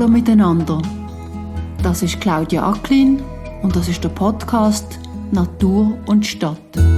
Hallo miteinander. Das ist Claudia Acklin und das ist der Podcast Natur und Stadt.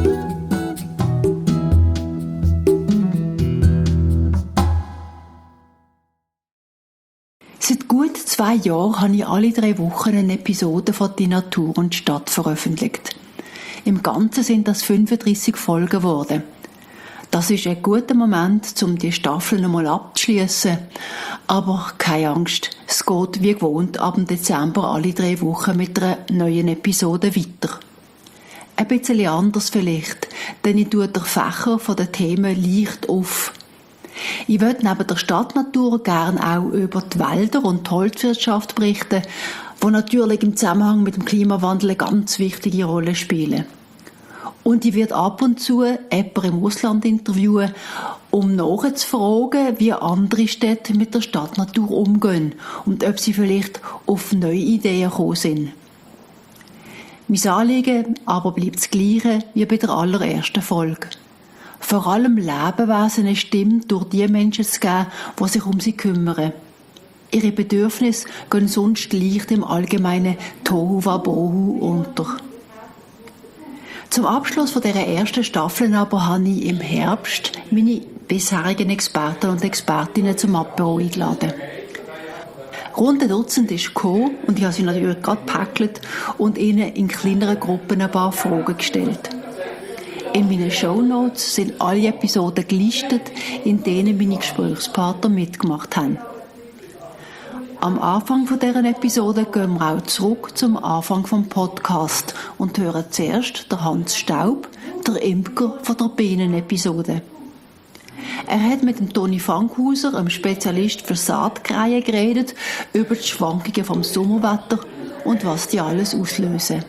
Seit gut 2 Jahren habe ich alle 3 Wochen eine Episode von «Die Natur und Stadt» veröffentlicht. Im Ganzen sind das 35 Folgen geworden. Das ist ein guter Moment, um die Staffel nochmal abzuschließen. Aber keine Angst, es geht wie gewohnt ab dem Dezember alle 3 Wochen mit einer neuen Episode weiter. Ein bisschen anders vielleicht, denn ich tue den Fächer von den Themen leicht auf. Ich würde neben der Stadtnatur gerne auch über die Wälder und die Holzwirtschaft berichten, die natürlich im Zusammenhang mit dem Klimawandel eine ganz wichtige Rolle spielen. Und ich werde ab und zu jemanden im Ausland interviewen, um nachzufragen, wie andere Städte mit der Stadtnatur umgehen und ob sie vielleicht auf neue Ideen gekommen sind. Mein Anliegen aber bleibt das Gleiche wie bei der allerersten Folge. Vor allem Lebewesen eine Stimme durch die Menschen zu geben, die sich um sie kümmern. Ihre Bedürfnisse gehen sonst leicht im allgemeinen Tohuwabohu unter. Zum Abschluss von dieser ersten Staffel aber habe ich im Herbst meine bisherigen Experten und Expertinnen zum Apéro eingeladen. Rund ein Dutzend ist gekommen und ich habe sie natürlich gerade gepackelt und ihnen in kleineren Gruppen ein paar Fragen gestellt. In meinen Shownotes sind alle Episoden gelistet, in denen meine Gesprächspartner mitgemacht haben. Am Anfang dieser Episode gehen wir auch zurück zum Anfang des Podcasts und hören zuerst den Hans Staub, der Imker von der Bienen-Episode. Er hat mit dem Toni Fankhauser, einem Spezialist für Saatkrähen, geredet über die Schwankungen vom Sommerwetter und was die alles auslösen.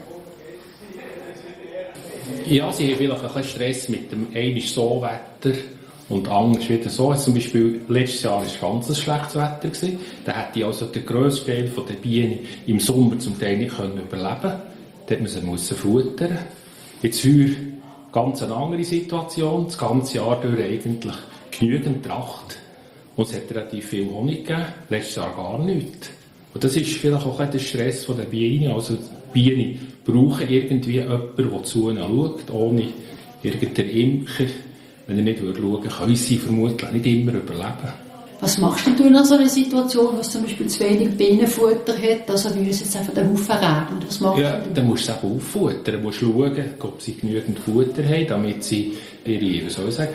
Ja, sie haben vielleicht ein bisschen Stress mit dem einmal so Wetter und anders wieder so. Also zum Beispiel letztes Jahr war ganz ein schlechtes Wetter. Da hätte also der grösste Teil der Bienen im Sommer zum Teil nicht überleben können. Da musste man sie futtern. Jetzt für ganz eine andere Situation. Das ganze Jahr durch eigentlich genügend Tracht. Und es hat relativ viel Honig gegeben. Letztes Jahr gar nichts. Und das ist vielleicht auch der Stress der Bienen. Also die Bienen brauchen irgendwie jemanden, der zu ihnen schaut. Ohne irgendeinen Imker. Wenn er nicht schauen würde, können sie vermutlich nicht immer überleben. Was machst du in so einer Situation, was zum Beispiel zu wenig Bienenfutter hat, also wie es jetzt einfach den Haufen regnet? Was machst du? Dann musst du es eben auffuttern. Dann musst du schauen, ob sie genügend Futter haben, damit sie ihre,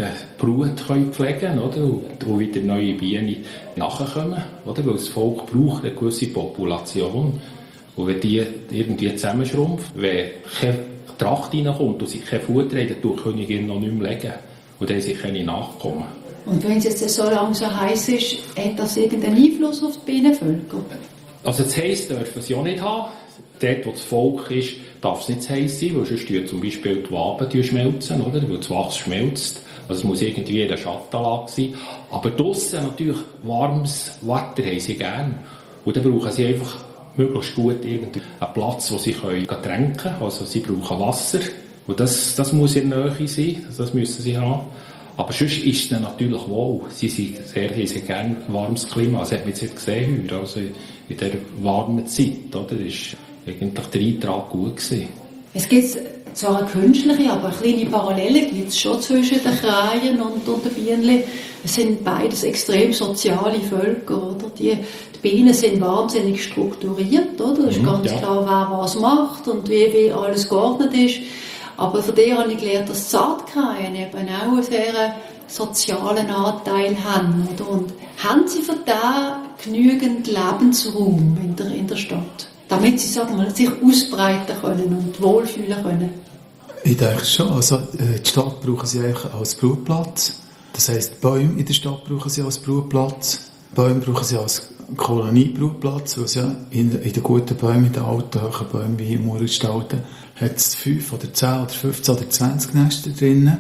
Brut pflegen können, oder? Und wieder neue Bienen nachkommen, oder? Weil das Volk braucht eine gewisse Population. Und wenn die irgendwie zusammenschrumpft, wenn keine Tracht reinkommt und sie kein Futter haben, dann tut die Königin noch nicht mehr legen. Und dann haben sie keine Nachkommen. Und wenn es jetzt so lange so heiß ist, hat das irgendeinen Einfluss auf die Bienenvölker? Also das heiß dürfen sie auch nicht haben. Dort, wo das Volk ist, darf es nicht zu heiß sein, weil sonst zum Beispiel die Waben schmelzen, oder? Weil das Wachs schmelzt. Also es muss irgendwie in der Schattenlage sein. Aber draussen natürlich warmes Wetter haben sie gerne. Und dann brauchen sie einfach möglichst gut einen Platz, wo sie tränken können. Also sie brauchen Wasser. Und das muss in der Nähe sein, das müssen sie haben. Aber sonst ist es dann natürlich wohl. Sie haben sehr gerne warmes Klima. Das hat man jetzt gesehen heute, also in dieser warmen Zeit. Oder? Das war eigentlich der Eintrag gut gewesen. Es gibt zwar eine künstliche, aber eine kleine Parallele gibt es schon zwischen den Krähen und den Bienen. Es sind beides extrem soziale Völker. Oder? Die Bienen sind wahnsinnig strukturiert. Oder? Es ist ganz klar, wer was macht und wie alles geordnet ist. Aber von der habe ich gelernt, dass Saatkrähen eben auch einen sehr sozialen Anteil haben. Oder? Und haben sie für da genügend Lebensraum in der Stadt, damit sie sich ausbreiten können und wohlfühlen können? Ich denke schon. Also, die Stadt brauchen sie eigentlich als Brutplatz. Das heisst, Bäume in der Stadt brauchen sie als Brutplatz. Bäume brauchen sie als Koloniebrutplatz, weil es ja in den guten Bäumen, in den alten, hohen Bäumen wie im Murrenstalden, hat es 5 oder 10 oder 15 oder 20 Nester drinnen.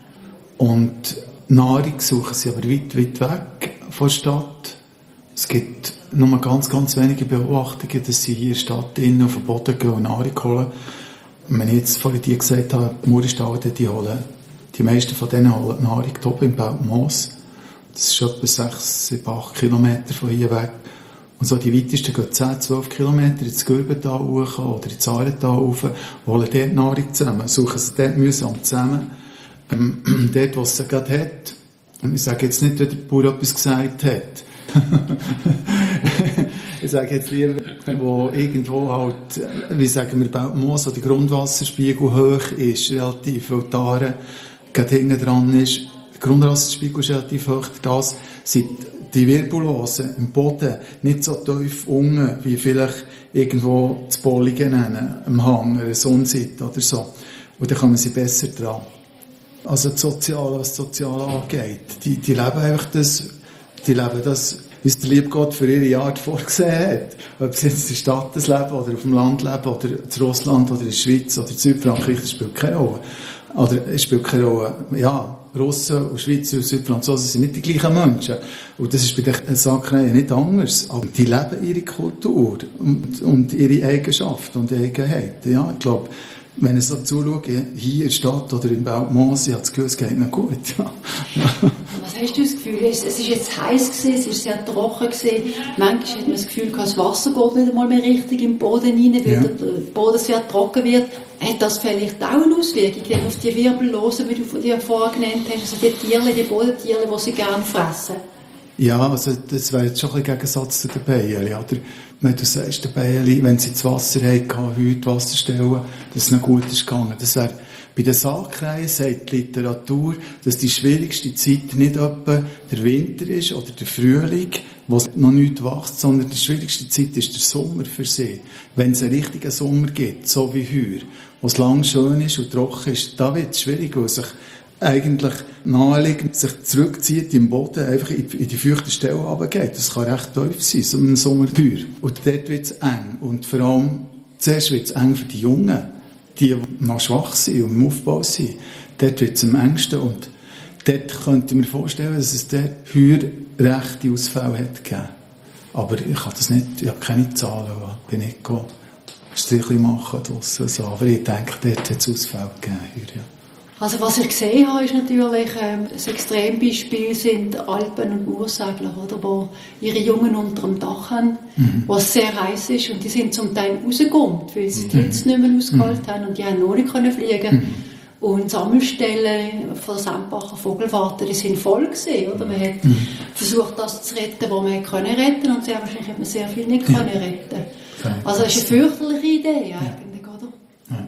Und Nahrung suchen sie aber weit, weit weg von der Stadt. Es gibt nur ganz, ganz wenige Beobachtungen, dass sie hier in der Stadt innen auf den Boden gehen und Nahrung holen. Wenn ich jetzt vorhin dir gesagt habe, die Murrenstalden, die meisten von denen holen Nahrung oben im Beltmoos. Das ist etwa 6, 7, 8 Kilometer von hier weg. Und so die weitesten gehen 10-12 Kilometer ins Gürbental hoch oder ins Aaretal rauf, holen dort Nahrung zusammen, suchen sie dort mühsam zusammen. Dort, wo es sie gerade hat. Und ich sage jetzt nicht, wenn der Bauer etwas gesagt hat. Ich sage jetzt lieber, wo irgendwo halt, wie sagen wir, Beltmoos, wo der Grundwasserspiegel hoch ist, relativ, weil die Aare gerade hinten dran ist. Der Grundwasserspiegel ist relativ hoch. Das sind die Wirbellosen im Boden nicht so tief unten, wie vielleicht irgendwo das Bolligen nennen, am Hang, einer Sonnenseite oder so. Und dann kommen sie besser dran. Also das Soziale, was das Soziale angeht, die leben einfach das, wie es der liebe Gott für ihre Art vorgesehen hat. Ob sie jetzt in der Stadt leben, oder auf dem Land leben, oder in Russland, oder in der Schweiz, oder in Südfrankreich, das spielt keine Rolle. Oder es spielt keine Rolle, ja, Russen und Schweizer und Südfranzosen sind nicht die gleichen Menschen. Und das ist bei den Sakreien nicht anders. Aber die leben ihre Kultur und ihre Eigenschaften und Eigenheiten. Ja, ich glaube, wenn ich so zuschaue, hier in der Stadt oder in Beltmoos, ich habe das Gefühl, es geht noch gut. Ja. Was hast du das Gefühl? Es ist jetzt heiß gewesen, es ist sehr trocken gewesen. Manchmal hat man das Gefühl, das Wasser geht nicht einmal mehr richtig im Boden rein, weil der Boden sehr trocken wird. Hat das vielleicht auch eine Auswirkung auf die Wirbellosen, wie du die vorher genannt hast, also die Tiere, die Bodentiere, die sie gerne fressen? Ja, also das wäre jetzt schon ein Gegensatz zu den Bienen, oder? Wenn du sagst, die Bienen, wenn sie das Wasser hatten, heute Wasserstellen, dass es noch gut ist gegangen. Das wäre, bei den Sakreien sagt die Literatur, dass die schwierigste Zeit nicht etwa der Winter ist oder der Frühling, wo noch nichts wächst, sondern die schwierigste Zeit ist der Sommer für sie. Wenn es einen richtigen Sommer gibt, so wie heute, wo es lang schön ist und trocken ist, da wird es schwierig, weil sich eigentlich naheliegend sich zurückzieht im Boden, einfach in die feuchte Stelle runtergeht. Das kann recht tief sein, so ein Sommertür. Und dort wird es eng. Und vor allem, zuerst wird es eng für die Jungen, die noch schwach sind und im Aufbau sind. Dort wird es am engsten. Und dort könnte ich mir vorstellen, dass es dort früher rechte Ausfälle hat gegeben. Aber ich kann das nicht, ich habe keine Zahlen, ich bin nicht Strichchen machen draussen. So. Aber ich denke, dort hat es Ausfälle gegeben. Ja. Also was ich gesehen habe, ist natürlich, ein Extrembeispiel sind Alpen- und Ursegler, oder, wo ihre Jungen unter dem Dach haben, wo es sehr heiß ist und die sind zum Teil rausgekommen, weil sie die Hitze nicht mehr ausgehalten haben und die haben noch nicht fliegen. Und Sammelstellen von der Sempacher Vogelwarte, die sind voll gewesen, oder? Man hat versucht, das zu retten, was man können retten, und sehr wahrscheinlich hat man sehr viel nicht können retten. Also das ist eine fürchterliche Idee eigentlich, oder? Ja.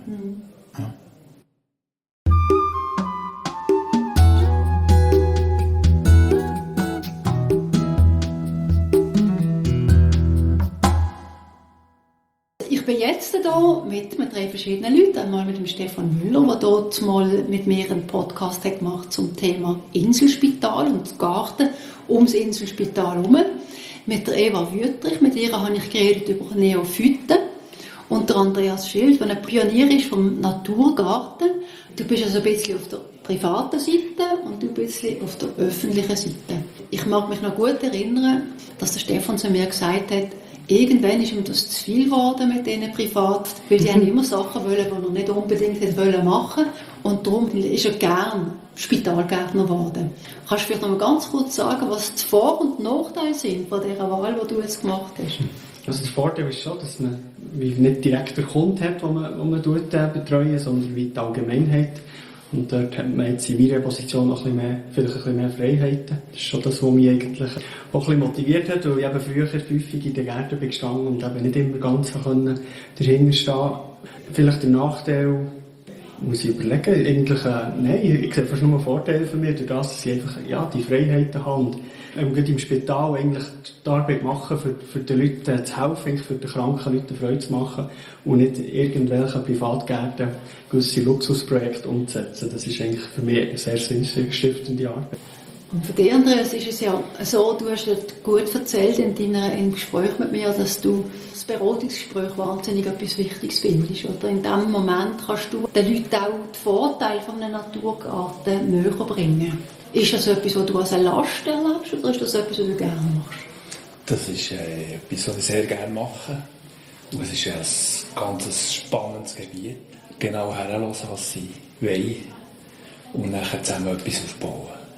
Ich bin jetzt hier mit 3 verschiedenen Leuten. Einmal mit dem Stefan Müller, der dort mal mit mir einen Podcast hat gemacht zum Thema Inselspital und Garten ums Inselspital herum. Mit der Eva Wüttrich, mit ihr habe ich geredet über Neophyten. Und der Andreas Schild, der ein Pionier ist vom Naturgarten. Du bist also ein bisschen auf der privaten Seite und du ein bisschen auf der öffentlichen Seite. Ich mag mich noch gut erinnern, dass der Stefan zu mir gesagt hat, irgendwann ist ihm das zu viel geworden mit denen privat, weil die haben immer Sachen wollen, die er nicht unbedingt machen wollte. Und darum ist er gern Spitalgärtner geworden. Kannst du vielleicht noch mal ganz kurz sagen, was die Vor- und Nachteile sind von dieser Wahl, die du jetzt gemacht hast? Also der Vorteil ist schon, dass man nicht direkt den Kunden hat, den man betreuen, sondern wie die Allgemeinheit. Und dort hat man jetzt in meiner Position noch vielleicht ein bisschen mehr Freiheiten. Das ist schon das, was mich eigentlich auch ein bisschen motiviert hat, weil ich eben früher häufig in den Gärten bin gestanden und eben nicht immer ganz dahinter stehen. Vielleicht der Nachteil, muss ich überlegen, eigentlich, nein, ich sehe fast nur Vorteile für mich, durch das, dass ich einfach, die Freiheiten habe und gerade im Spital eigentlich die Arbeit machen, für die Leute zu helfen, für die kranken Leute Freude zu machen und nicht irgendwelche Privatgärten gewisse Luxusprojekte umzusetzen. Das ist eigentlich für mich eine sehr sinnstiftende Arbeit. Und für die Andreas ist es ja so, du hast gut erzählt im Gespräch mit mir, dass du das Beratungsgespräch wahnsinnig etwas Wichtiges findest. Oder in diesem Moment kannst du den Leuten auch die Vorteile von einem Naturgarten näher bringen. Ist das etwas, was du als eine Last erlebst, oder ist das etwas, was du gerne machst? Das ist etwas, was ich sehr gerne mache. Und es ist ein ganz spannendes Gebiet. Genau herhören, was sie wollen. Und nachher zusammen etwas aufbauen.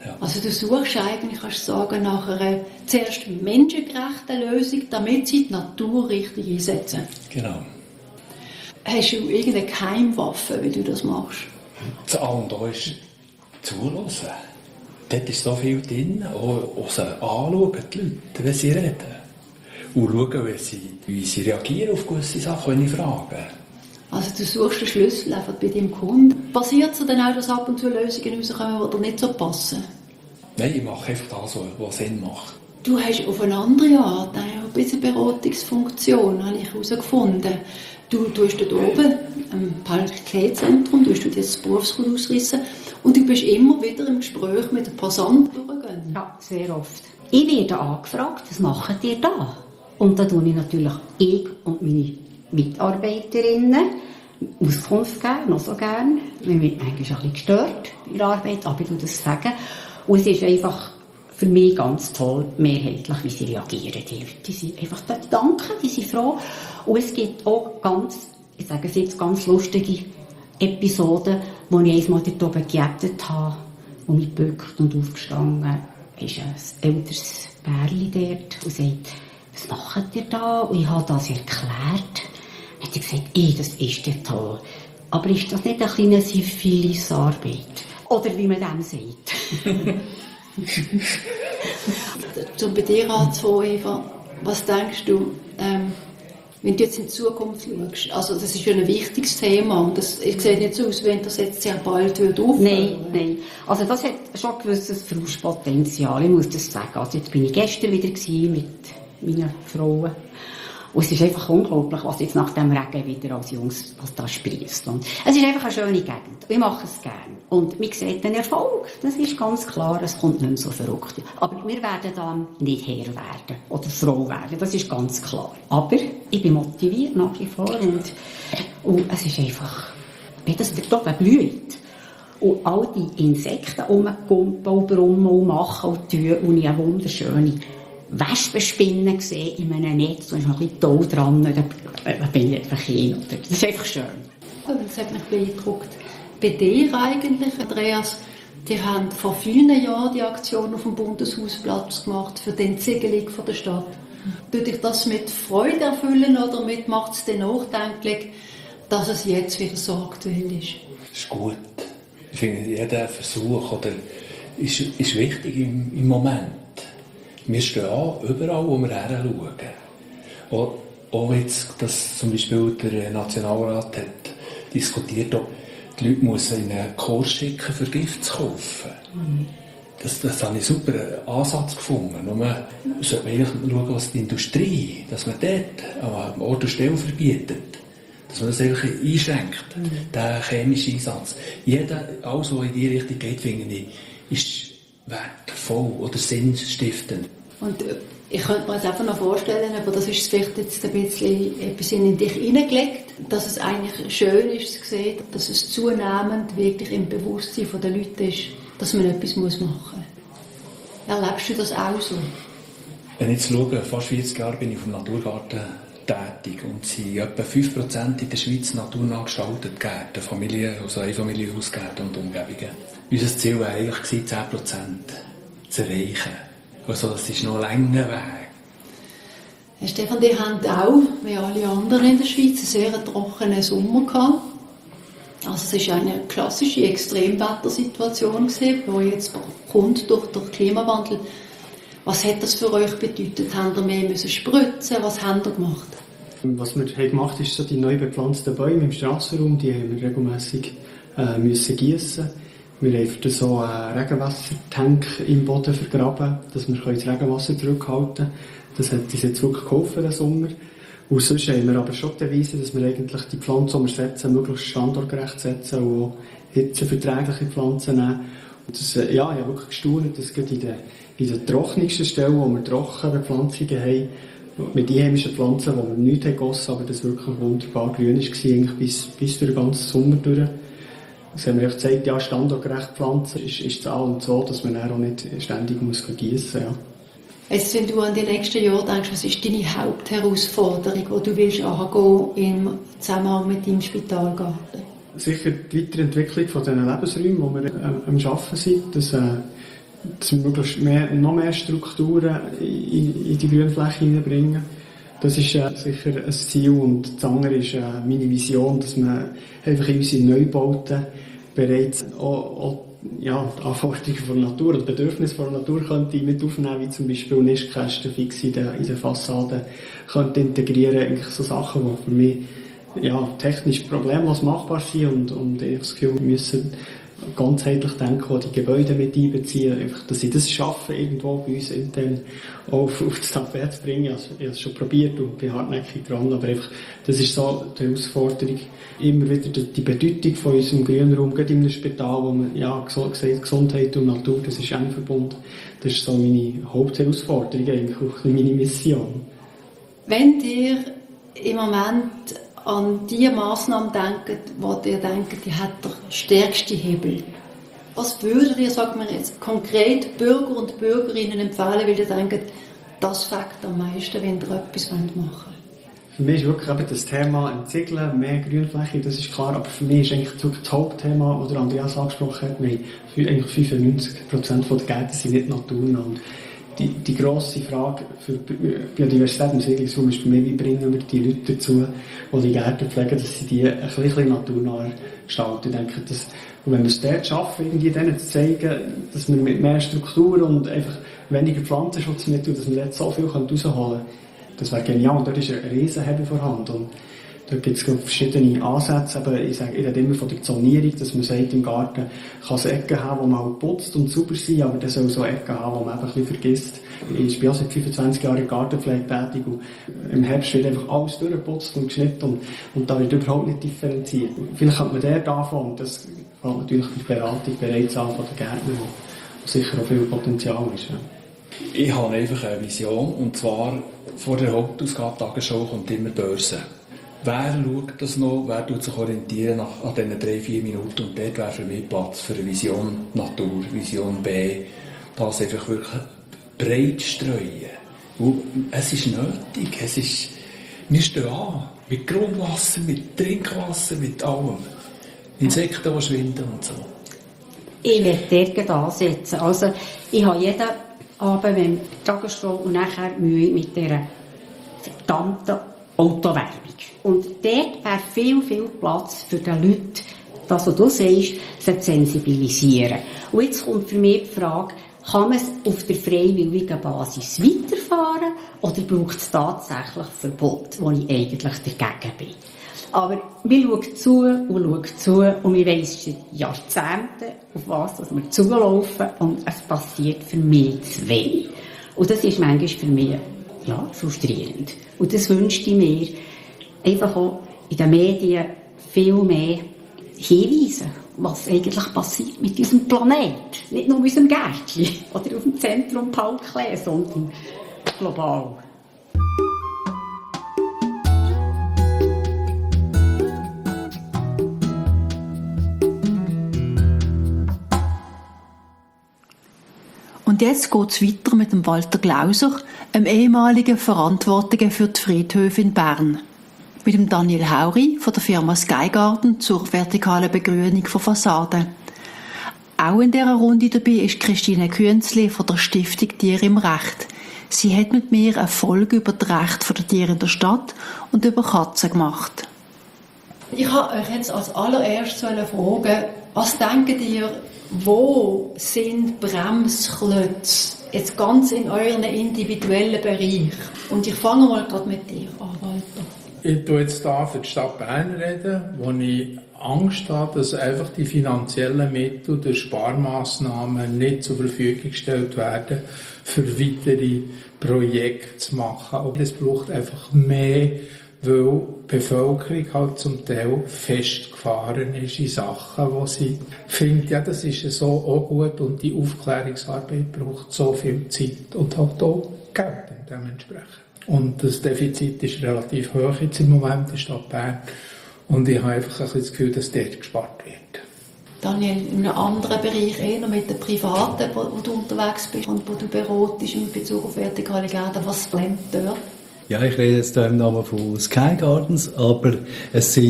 Ja. Also du suchst eigentlich, kannst du sagen, nach einer zuerst menschengerechten Lösung, damit sie die Natur richtig einsetzen. Genau. Hast du irgendeine Geheimwaffe, wie du das machst? Das A und O ist zuhören. Dort ist so viel drin, auch sie anschauen, die Leute, wenn sie reden. Und schauen, wie sie reagieren auf gewisse Sachen, wenn ich frage. Also du suchst den Schlüssel einfach bei deinem Kunden. Passiert es dann auch, dass ab und zu Lösungen rauskommen, die dir nicht so passen? Nein, ich mache einfach das, was Sinn macht. Du hast auf eine andere Art ein bisschen Beratungsfunktion, habe ich herausgefunden. Du tust dort oben am Paritätszentrum, du dir das Berufsgut ausrissen und du bist immer wieder im Gespräch mit den Passanten durchgegangen. Ja, sehr oft. Ich werde angefragt, was macht ihr da? Und da tue ich natürlich und meine Mitarbeiterinnen Auskunft geben, noch so gern. Wir sind manchmal ein bisschen gestört in der Arbeit, aber ich tue das sagen. Und es ist einfach für mich ganz toll, mehrheitlich, wie sie reagieren. Die Leute, die sind einfach danken, die sind froh. Und es gibt auch ich sage es jetzt, ganz lustige Episoden, wo ich einmal dort oben geebnet habe, wo mich gebückt und aufgestanden ist ein älteres Pärchen dort und sagt, was macht ihr da? Und ich habe das erklärt. Dann hat er gesagt, das ist ja toll. Aber ist das nicht eine kleine Syphilis-Arbeit? Oder wie man dem sagt. Um bei dir anzufangen, Eva, was denkst du, wenn du jetzt in die Zukunft schaust? Also das ist ja ein wichtiges Thema und es sieht nicht so aus, wenn das jetzt sehr bald aufhört. Nein. Also das hat schon ein gewisses Frustpotenzial, ich muss das sagen. Also jetzt bin ich gestern wieder mit meinen Frauen. Und es ist einfach unglaublich, was jetzt nach dem Regen wieder als Jungs, was da sprießt. Und es ist einfach eine schöne Gegend. Ich mache es gerne. Und man sieht den Erfolg. Das ist ganz klar. Es kommt nicht mehr so verrückt. Aber wir werden dann nicht Herr werden oder Frau werden. Das ist ganz klar. Aber ich bin motiviert nach wie vor. Und es ist einfach, wie das der Tag blüht. Und all die Insekten rumkumpen und brummen und machen und tun. Und ich eine wunderschöne Wespenspinnen gesehen in einem Netz und ist noch ein bisschen toll dran. Da bin ich einfach hin. Das ist einfach schön. Das hat mich beeindruckt. Bei dir eigentlich, Andreas, die haben vor vielen Jahren die Aktion auf dem Bundeshausplatz gemacht für die Entsiegelung der Stadt. Tut dich das mit Freude erfüllen oder macht es dir nachdenklich, dass es jetzt wieder so aktuell ist? Das ist gut. Ich finde, jeder Versuch ist wichtig im Moment. Wir stehen an, überall, wo wir hinschauen. Auch jetzt, dass zum Beispiel der Nationalrat hat diskutiert, ob die Leute müssen in einen Kurs schicken, für Gift zu kaufen. Das habe ich einen super Ansatz gefunden. Und man sollte eigentlich schauen, was die Industrie, dass man dort an Ort und Stelle verbietet. Dass man das eigentlich einschränkt, den chemischen Einsatz. Alles, was in diese Richtung geht, finde ich, ist wertvoll oder sinnstiftend. Und ich könnte mir jetzt einfach noch vorstellen, aber das ist vielleicht jetzt ein bisschen etwas in dich hineingelegt, dass es eigentlich schön ist zu sehen, dass es zunehmend wirklich im Bewusstsein der Leute ist, dass man etwas machen muss. Erlebst du das auch so? Wenn ich jetzt schaue, fast 40 Jahre bin ich auf dem Naturgarten tätig und es sind etwa 5% in der Schweiz naturnah gestaltet Gärten, also Einfamilienhausgärten und Umgebungen. Unser Ziel war eigentlich 10% zu erreichen. Also das ist noch ein langer Weg. Herr Stefan, die haben auch, wie alle anderen in der Schweiz, einen sehr trockenen Sommer gehabt. Also es war eine klassische Extremwettersituation, die jetzt kommt durch den Klimawandel. Was hat das für euch bedeutet? Habt ihr mehr spritzen? Was habt ihr gemacht? Was wir gemacht haben, ist so die neu bepflanzten Bäume im Strassenraum, die haben wir regelmässig müssen gießen. Wir haben für so einen Regenwassertank im Boden vergraben, dass wir das Regenwasser zurückhalten können. Das hat uns jetzt wirklich geholfen, den Sommer. Und sonst haben wir aber schon die Weise, dass wir eigentlich die Pflanzen, die wir setzen, möglichst standortgerecht setzen und auch hitzeverträgliche Pflanzen nehmen. Und das, ich habe wirklich gestaunt, dass gerade in den trockensten Stellen, wo wir trockene Bepflanzungen haben, mit einheimischen Pflanzen, wo wir nichts gegossen haben, aber das wirklich wunderbar grün war, eigentlich bis durch den ganzen Sommer durch. Das haben wir euch gezeigt, ja, standortgerecht pflanzen ist das A und so, dass man auch nicht ständig gießen muss. Ja. Jetzt, wenn du an die nächsten Jahre denkst, was ist deine Hauptherausforderung, die du willst angehen im Zusammenhang mit deinem Spitalgarten? Sicher die Weiterentwicklung von diesen Lebensräumen, wo wir am Arbeiten sind, dass dass wir möglichst noch mehr Strukturen in die Grünfläche hineinbringen. Das ist sicher ein Ziel. Und das andere ist meine Vision, dass man einfach in unseren Neubauten bereits auch die Anforderungen von der Natur oder Bedürfnisse von der Natur könnte mit aufnehmen, wie zum Beispiel Nistkästen fix in der Fassade könnte integrieren, eigentlich so Sachen, die für mich technisch problemlos machbar sind und ich habe das Gefühl, wir müssen ganzheitlich denken, auch die Gebäude mit einbeziehen, einfach, dass sie das schaffen, irgendwo bei uns intern auf das Tapet zu bringen. Also, ich habe es schon probiert und bin hartnäckig dran, aber einfach, das ist so die Herausforderung. Immer wieder die Bedeutung von unserem Grünraum, gerade in einem Spital, wo man, Gesundheit und Natur, das ist eng verbunden. Das ist so meine Hauptherausforderung, eigentlich auch meine Mission. Wenn ihr im Moment an die Massnahmen denkt, wo ihr denkt, die hat der stärkste Hebel. Was würdet ihr, sagen wir jetzt, konkret Bürger und Bürgerinnen empfehlen, weil ihr denkt, das fängt am meisten, wenn ihr etwas machen wollt? Für mich ist wirklich eben das Thema Entsiegeln, mehr Grünfläche, das ist klar, aber für mich ist eigentlich das Hauptthema, das Andreas angesprochen hat, eigentlich 95% der Gärten sind nicht naturnah. Die grosse Frage für Biodiversität im Siedlungsraum ist für mich, wie bringen wir die Leute dazu, die die Gärten pflegen, dass sie die ein bisschen naturnah gestalten. Ich denke, und wenn wir es dort schaffen, irgendwie denen zu zeigen, dass wir mit mehr Struktur und einfach weniger Pflanzenschutz mit tun, dass wir dort so viel rausholen können, das wäre genial. Und dort ist ein Riesenhebel vorhanden. Und da gibt es verschiedene Ansätze, aber ich rede immer von der Zonierung, dass man sagt, im Garten kann es Ecken haben, wo man halt putzt und sauber sein, aber das soll so Ecken haben, wo man einfach ein bisschen vergisst. Ich bin auch seit 25 Jahren in Gartenpflege tätig und im Herbst wird einfach alles durchgeputzt und geschnitten und da wird überhaupt nicht differenziert. Vielleicht könnte man dort anfangen, und das fängt natürlich die Beratung bereits an von den Gärtnern, wo sicher auch viel Potenzial ist. Ja. Ich habe einfach eine Vision, und zwar vor der Hauptausgabe Tagesschau kommt immer Börse. Wer schaut das noch? Wer tut sich orientieren an diesen 3-4 Minuten? Und dort wäre für mich Platz für eine Vision Natur, Vision B. Das einfach wirklich breit streuen. Und es ist nötig. Wir stehen an. Mit Grundwasser, mit Trinkwasser, mit allem. Insekten, die schwinden und so. Ich werde dort ansetzen. Also, ich habe jeden Abend, wenn die Tagesschau und nachher Mühe mit dieser verdammten Autowerbung. Und dort wäre viel Platz für die Leute, das, was du sagst, sie zu sensibilisieren. Und jetzt kommt für mich die Frage, kann man es auf der freiwilligen Basis weiterfahren oder braucht es tatsächlich Verbot, wo ich eigentlich dagegen bin? Aber wir schauen zu und wir wissen seit Jahrzehnten, auf was wir zulaufen und es passiert für mich zu wenig. Und das ist manchmal für mich frustrierend. Und das wünschte ich mir, einfach auch in den Medien viel mehr hinweisen, was eigentlich passiert mit unserem Planet. Nicht nur in unserem Gärtchen oder auf dem Zentrum Paul Klee, sondern global. Und jetzt geht es weiter mit dem Walter Glauser, einem ehemaligen Verantwortlichen für die Friedhöfe in Bern. Mit dem Daniel Hauri von der Firma Skygarden zur vertikalen Begrünung von Fassaden. Auch in dieser Runde dabei ist Christine Künzli von der Stiftung Tiere im Recht. Sie hat mit mir eine Folge über das Recht der Tiere in der Stadt und über Katzen gemacht. Ich wollte euch jetzt als allererstes fragen, was denkt ihr, wo sind Bremsklötze jetzt ganz in euren individuellen Bereich? Und ich fange mal gerade mit dir an, Walter. Ich rede jetzt hier für die Stadt Bern reden, wo ich Angst habe, dass einfach die finanziellen Mittel durch Sparmaßnahmen nicht zur Verfügung gestellt werden, für weitere Projekte zu machen. Aber es braucht einfach mehr, weil die Bevölkerung halt zum Teil festgefahren ist in Sachen, wo sie findet, ja, das ist so auch gut und die Aufklärungsarbeit braucht so viel Zeit und halt auch Geld dementsprechend. Und das Defizit ist relativ hoch jetzt im Moment in der Stadt Bern. Und ich habe einfach ein bisschen das Gefühl, dass dort gespart wird. Daniel, in einem anderen Bereich, eher mit den Privaten, wo du unterwegs bist und wo du beratest in Bezug auf vertikale Gärten, was bleibt dort? Ja, ich rede jetzt hier im Namen von Sky Gardens, aber es sind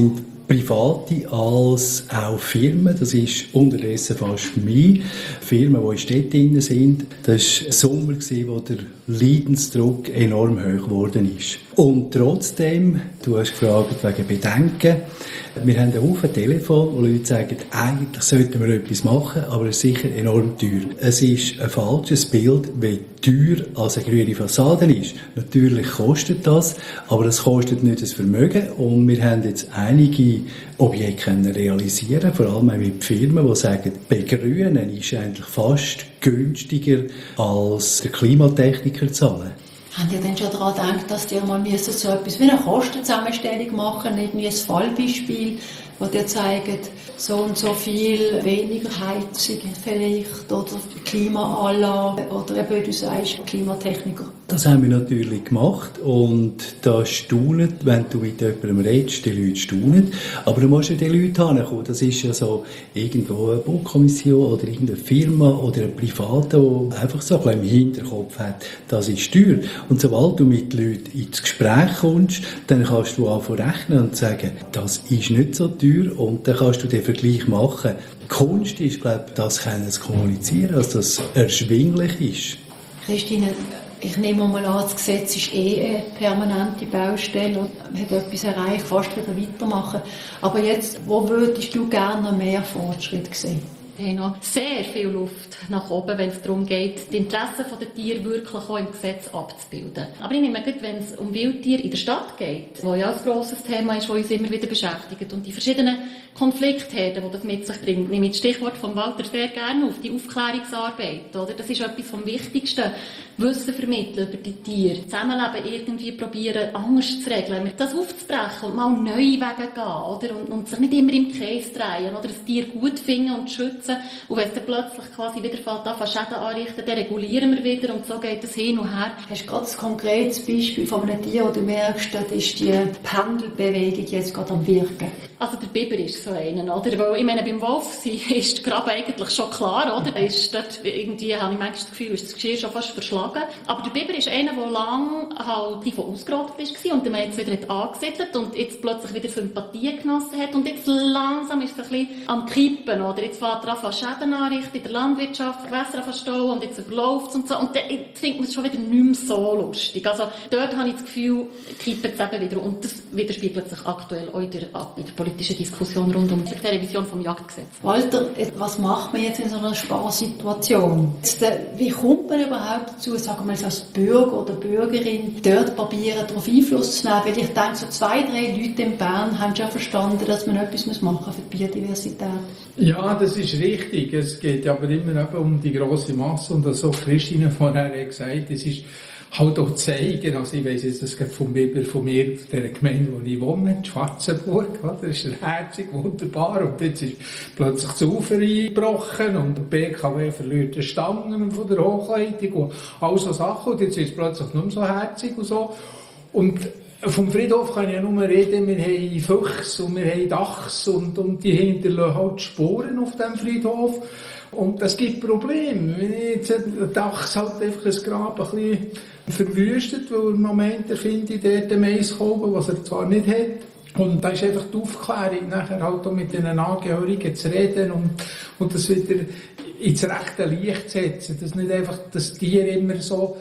Private als auch Firmen. Das ist unterdessen fast mehr. Firmen, die in Städten drin sind. Das war ein Sommer, wo der Leidensdruck enorm hoch geworden ist. Und trotzdem, du hast gefragt wegen Bedenken, wir haben einen Haufen Telefon, wo Leute sagen, eigentlich sollten wir etwas machen, aber es ist sicher enorm teuer. Es ist ein falsches Bild, wie teuer als eine grüne Fassade ist. Natürlich kostet das, aber es kostet nicht das Vermögen. Und wir haben jetzt einige Objekte realisieren, vor allem mit Firmen, die sagen, begrünen ist eigentlich fast günstiger als der Klimatechniker zahlen. Haben ihr denn schon daran gedacht, dass ihr mal so etwas wie eine Kostenzusammenstellung machen, irgendwie ein Fallbeispiel, wo ihr zeigt, so und so viel weniger Heizung vielleicht oder Klimaanlage oder eben, wie du sagst, Klimatechniker? Das haben wir natürlich gemacht und da staunen, wenn du mit jemandem redest, die Leute staunen, aber du musst ja die Leute hinkommen. Das ist ja so irgendwo eine Baukommission oder irgendeine Firma oder ein Privater, der einfach so ein bisschen im Hinterkopf hat, das ist teuer. Und sobald du mit Leuten ins Gespräch kommst, dann kannst du anfangen rechnen und sagen, das ist nicht so teuer und dann kannst du den Vergleich machen. Die Kunst ist, glaube ich, das können zu kommunizieren, dass das erschwinglich ist. Christine, ich nehme mal an, das Gesetz ist eine permanente Baustelle und man hat etwas erreicht, fast wieder weitermachen. Aber jetzt, wo würdest du gerne noch mehr Fortschritt sehen? Wir haben noch sehr viel Luft nach oben, wenn es darum geht, die Interessen der Tiere wirklich auch im Gesetz abzubilden. Aber ich nehme gut, wenn es um Wildtiere in der Stadt geht, wo ja ein grosses Thema ist, das uns immer wieder beschäftigt und die verschiedenen Konfliktherden, die das mit sich bringt, nehme ich das Stichwort von Walter sehr gerne auf, die Aufklärungsarbeit. Oder? Das ist etwas vom Wichtigsten. Wissen vermitteln über die Tiere, Zusammenleben irgendwie probieren, anders zu regeln, das aufzubrechen und mal neue Wege gehen, oder? Und sich nicht immer im Kreis drehen, oder das Tier gut finden und schützen. Und wenn es dann plötzlich quasi wieder Schäden anrichten, dann regulieren wir wieder und so geht es hin und her. Hast du gerade ein konkretes Beispiel von einem Tier, wo du merkst, das ist die Pendelbewegung jetzt gerade am Wirken? Also der Biber ist so einer, oder? Weil, ich meine, beim Wolf ist der Graben eigentlich schon klar, oder? Ist dort irgendwie, habe ich manchmal das Gefühl, ist das Geschirr schon fast verschlagen. Aber der Biber ist einer, der lange halt davon ausgerottet war und dann jetzt wieder angesiedelt und jetzt plötzlich wieder Sympathie genossen hat und jetzt langsam ist es ein bisschen am Kippen, oder? Jetzt fängt er an, Schäden anrichten in der Landwirtschaft, Gewässer verstauen und jetzt überläuft es und so. Und dann findet man es schon wieder nicht mehr so lustig. Also dort habe ich das Gefühl, kippt es eben wieder. Und das widerspiegelt sich aktuell auch in der politischen Diskussion rund um die Revision vom Jagdgesetz. Walter, was macht man jetzt in so einer Sparsituation? Wie kommt man überhaupt dazu, sagen wir als Bürger oder Bürgerin, dort probieren, darauf Einfluss zu nehmen? Weil ich denke, so 2-3 Leute in Bern haben schon verstanden, dass man etwas machen muss für die Biodiversität. Ja, das ist richtig. Es geht aber immer eben um die grosse Masse und das, was Christine vorher gesagt hat, es ist halt auch zeigen, also ich weiss jetzt, das geht vom Biber von mir, von der Gemeinde, wo ich wohne, Schwarzenburg, das ist herzig, wunderbar, und jetzt ist plötzlich das Ufer eingebrochen und der BKW verliert die Stangen von der Hochleitung und all so Sachen, und jetzt ist es plötzlich nicht mehr so herzig und so. Und vom Friedhof kann ich ja nur reden, wir haben Füchse und wir haben Dachs und die hinterlassen halt Spuren auf dem Friedhof. Und das gibt Probleme. Wenn jetzt ein Dachs halt einfach ein Grab ein bisschen verwüstet, weil im Moment finde ich dort den Maiskolben, was er zwar nicht hat. Und da ist einfach die Aufklärung, nachher halt auch mit den Angehörigen zu reden und das wieder ins rechte Licht zu setzen, dass nicht einfach das Tier immer so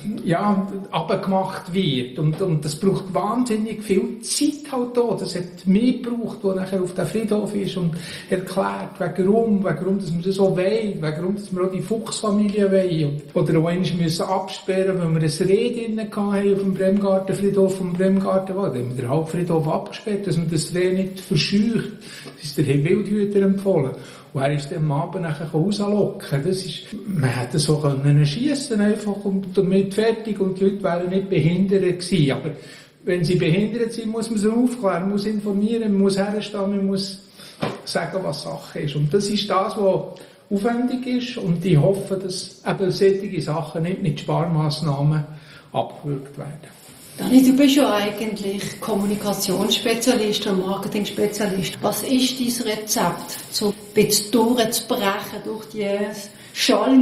abgemacht wird. Und das braucht wahnsinnig viel Zeit halt da. Das hat mehr gebraucht, wo nachher auf dem Friedhof ist und erklärt, warum, dass wir das so wollen, warum, dass wir auch die Fuchsfamilie wollen. Oder auch einmal müssen absperren, weil wir ein Reh drin hatten auf dem Bremgartenfriedhof vom Bremgartenwald. Da haben wir den Hauptfriedhof abgesperrt, dass man das Reh nicht verscheucht. Das ist der Herr Wildhüter empfohlen. Und er ist am Abend nachher rauslocken. Man hätte so schiessen einfach und damit fertig und die Leute wären nicht behindert gewesen. Aber wenn sie behindert sind, muss man sie aufklären, man muss informieren, man muss herstehen, man muss sagen, was Sache ist. Und das ist das, was aufwendig ist. Und ich hoffe, dass eben solche Sachen nicht mit Sparmaßnahmen abgewürgt werden. Dani, du bist ja eigentlich Kommunikationsspezialist und Marketing-Spezialist. Was ist dein Rezept, so ein bisschen durchzubrechen durch die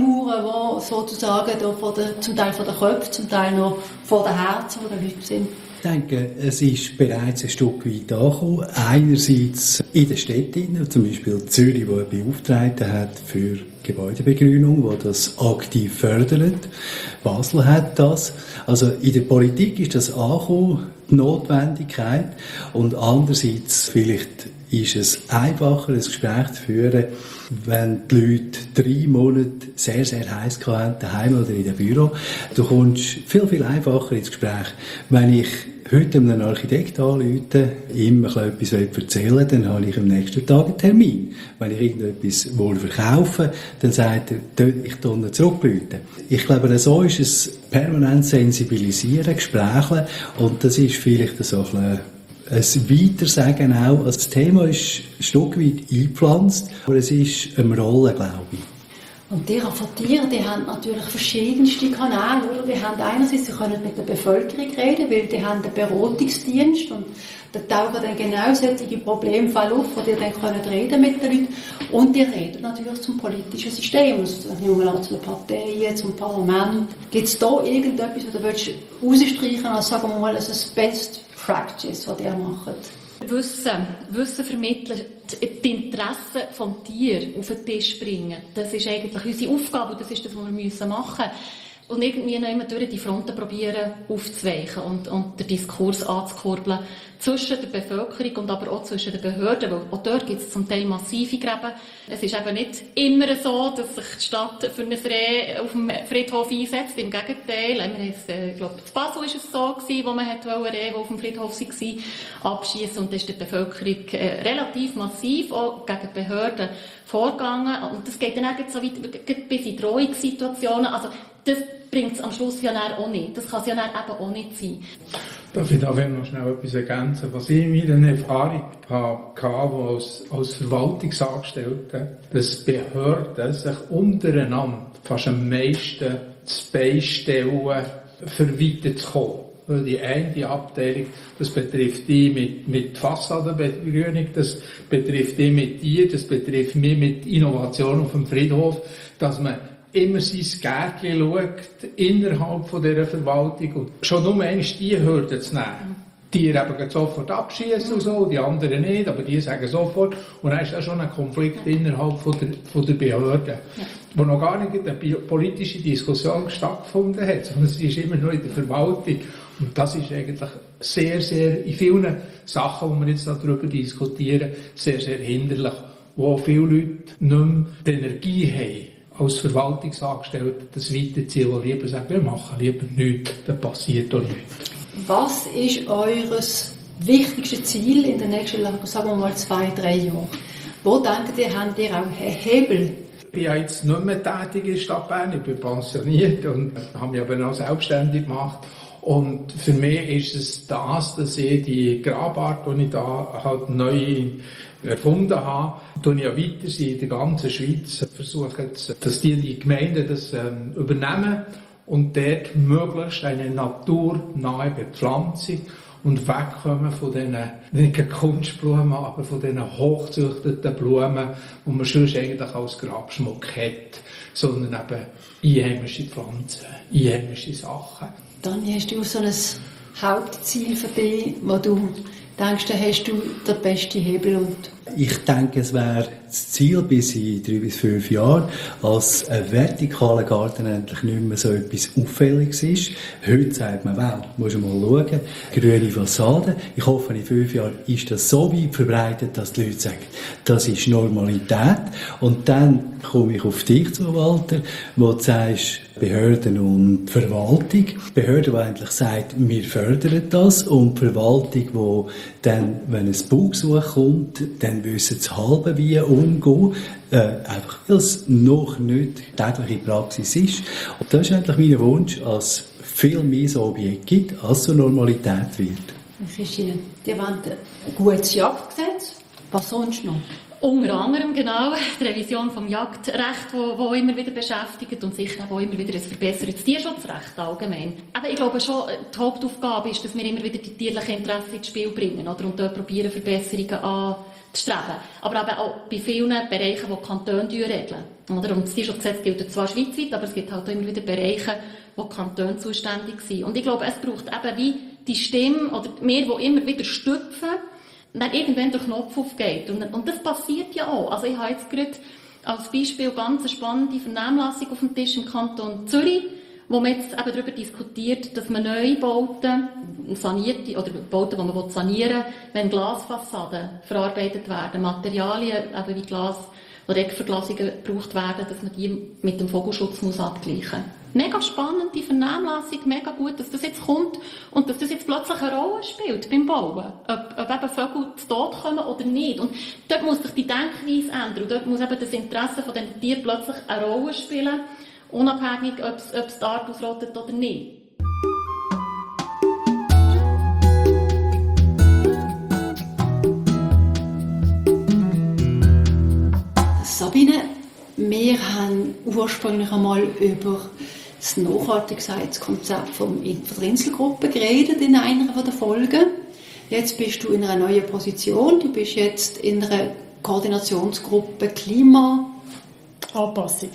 Schallmauern, die sozusagen da zum Teil von den Köpfen, zum Teil noch von den Herzen der Leute sind? Ich denke, es ist bereits ein Stück weit angekommen. Einerseits in den Städten, zum Beispiel Zürich, wo einen Beauftragten hat für Gebäudebegrünung, wo das aktiv fördert. Basel hat das. Also in der Politik ist das angekommen, die Notwendigkeit. Und andererseits vielleicht ist es einfacher, ein Gespräch zu führen, wenn die Leute 3 Monate sehr, sehr heiß hatten, daheim oder in dem Büro. Du kommst viel, viel einfacher ins Gespräch. Wenn ich heute einem Architekt anrufe, ihm etwas erzählen will, dann habe ich am nächsten Tag einen Termin. Wenn ich irgendetwas verkaufen, dann sagt er, ich rufe zurückrufen. Ich glaube, so ist es permanent sensibilisieren, Gespräche, und das ist vielleicht so ein Weitersagen auch. Also das Thema ist ein Stück weit eingepflanzt, aber es ist eine Rolle, glaube ich. Und die Raffatiere, die haben natürlich verschiedenste Kanäle, oder? Die haben einerseits, sie können mit der Bevölkerung reden, weil die haben einen Beratungsdienst und da tauchen dann genau solche Problemfälle auf, wo die dann können reden mit den Leuten. Und die reden natürlich zum politischen System, also zu den Parteien, zum Parlament. Gibt es da irgendetwas, was du rausstreichen als, sagen wir mal, das Best Practice, was die machen? Wissen vermitteln, die Interessen des Tiers auf den Tisch bringen. Das ist eigentlich unsere Aufgabe und das ist das, was wir machen müssen. Und irgendwie noch immer durch die Fronten probieren aufzuweichen und den Diskurs anzukurbeln zwischen der Bevölkerung und aber auch zwischen den Behörden, weil auch dort gibt es zum Teil massive Gräben. Es ist eben nicht immer so, dass sich die Stadt für ein Reh auf dem Friedhof einsetzt. Im Gegenteil, ich glaube, in Basel war es so gewesen, wo man Rehe, die auf dem Friedhof waren, abschießen, und da ist die Bevölkerung relativ massiv auch gegen die Behörden vorgegangen. Und das geht dann auch so weit bis in Drohungssituationen. Also das bringt es am Schluss ja auch nicht. Das kann es ja eben auch nicht sein. Darf ich da noch schnell etwas ergänzen? Was ich in meiner Erfahrung hatte, als Verwaltungsangestellte, dass Behörden sich untereinander fast am meisten zu beistellen, für weiterzukommen. Weil die eine Abteilung, das betrifft die mit Fassadenbegrünung, das betrifft die mit dir, das betrifft mich mit Innovation auf dem Friedhof, dass man immer sein Gärtchen schaut, innerhalb von dieser Verwaltung, und schon nur einmal die Hürden zu nehmen. Die eben sofort abschießen und so, die anderen nicht, aber die sagen sofort, und dann ist da schon ein Konflikt innerhalb von der Behörden, wo noch gar nicht eine politische Diskussion stattgefunden hat, sondern es ist immer nur in der Verwaltung. Und das ist eigentlich sehr, sehr, in vielen Sachen, die wir jetzt darüber diskutieren, sehr, sehr hinderlich, wo viele Leute nicht mehr die Energie haben, als Verwaltungsangestellte das weiterziehen, die lieber sagen, wir machen lieber nichts, dann passiert auch nichts. Was ist eures wichtigstes Ziel in den nächsten, sagen wir mal, 2-3 Jahren? Wo denkt ihr, habt ihr auch einen Hebel? Ich bin ja jetzt nicht mehr tätig in der Stadt Bern, ich bin pensioniert und habe mich aber auch selbstständig gemacht. Und für mich ist es das, dass ich die Grabart, die ich da halt neu erfunden habe, tue ich ja weiter in der ganzen Schweiz, versuche jetzt, dass die Gemeinden das übernehmen und dort möglichst eine naturnahe Bepflanzung und wegkommen von diesen, nicht Kunstblumen, aber von diesen hochgezüchteten Blumen, die man sonst eigentlich als Grabschmuck hat, sondern eben einheimische Pflanzen, einheimische Sachen. Dann hast du so ein Hauptziel für dich, wo du denkst, da hast du den besten Hebel. Und ich denke, es wäre das Ziel bis in 3 bis 5 Jahren, als ein vertikaler Garten endlich nicht mehr so etwas Auffälliges ist. Heute sagt man, wow, musst du mal schauen, grüne Fassade. Ich hoffe, in 5 Jahren ist das so weit verbreitet, dass die Leute sagen, das ist Normalität. Und dann komme ich auf dich zu, Walter, wo du sagst, Behörden und Verwaltung. Behörden, die eigentlich sagt, wir fördern das, und die Verwaltung, die dann, wenn ein Baugesuch kommt, dann wissen sie halb wie umgehen, einfach weil es noch nicht tägliche Praxis ist. Und das ist eigentlich mein Wunsch, dass es viel mehr so Objekte gibt, als zur Normalität wird. Christine, die wollen ein gutes Jagdgesetz. Was sonst noch? Unter anderem, genau, die Revision vom Jagdrecht, wo immer wieder beschäftigt, und sicher auch immer wieder ein verbessertes Tierschutzrecht allgemein. Aber ich glaube schon, die Hauptaufgabe ist, dass wir immer wieder die tierlichen Interessen ins Spiel bringen, oder? Und dort probieren, Verbesserungen anzustreben. Aber eben auch bei vielen Bereichen, die die Kantone regeln. Oder? Und das Tierschutzgesetz gilt zwar schweizweit, aber es gibt halt auch immer wieder Bereiche, wo die Kantone zuständig sind. Und ich glaube, es braucht eben wie die Stimme, oder wir, die immer wieder stüpfen, dann irgendwann der Knopf aufgeht. Und das passiert ja auch. Also ich habe jetzt gerade als Beispiel ganz eine spannende Vernehmlassung auf dem Tisch im Kanton Zürich, wo man jetzt eben darüber diskutiert, dass man Neubauten, sanierte, oder Bauten, die man sanieren will, wenn Glasfassaden verarbeitet werden, Materialien eben wie Glas oder Eckverglasungen gebraucht werden, dass man die mit dem Vogelschutz muss abgleichen muss. Mega spannend, die Vernehmlassung, mega gut, dass das jetzt kommt und dass das jetzt plötzlich eine Rolle spielt beim Bauen. Ob eben Vögel zu Tod kommen oder nicht. Und dort muss sich die Denkweise ändern und dort muss eben das Interesse von den Tieren plötzlich eine Rolle spielen, unabhängig, ob es die Art ausrottet oder nicht. Sabine, wir haben ursprünglich einmal über das Nachhaltigkeitskonzept von der Inselgruppe geredet in einer der Folgen. Jetzt bist du in einer neuen Position. Du bist jetzt in einer Koordinationsgruppe Anpassung.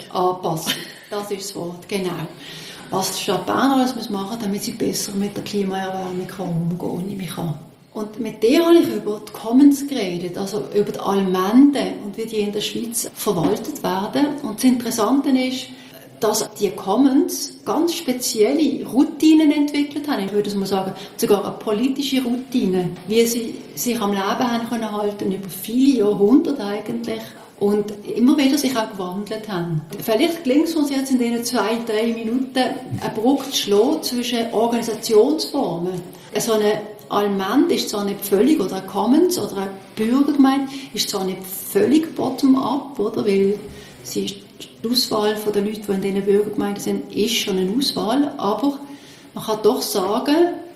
Das ist das Wort, genau. Was die Stadt Bern alles machen muss, damit sie besser mit der Klimaerwärmung umgehen nehme ich an. Und mit der habe ich über die Commons geredet, also über die Allmende und wie die in der Schweiz verwaltet werden. Und das Interessante ist, dass die Commons ganz spezielle Routinen entwickelt haben. Ich würde es mal sagen, sogar eine politische Routine, wie sie sich am Leben haben können halten, über viele Jahrhunderte eigentlich. Und immer wieder sich auch gewandelt haben. Vielleicht gelingt es uns jetzt in diesen 2-3 Minuten, eine Brücke zu schlagen zwischen Organisationsformen. So eine Allmend ist zwar nicht völlig, oder ein Commons oder eine Bürgergemeinde ist zwar nicht völlig bottom-up, oder? Weil sie ist die Auswahl der Leute, die in diesen Bürgergemeinden sind, ist schon eine Auswahl, aber man kann doch sagen,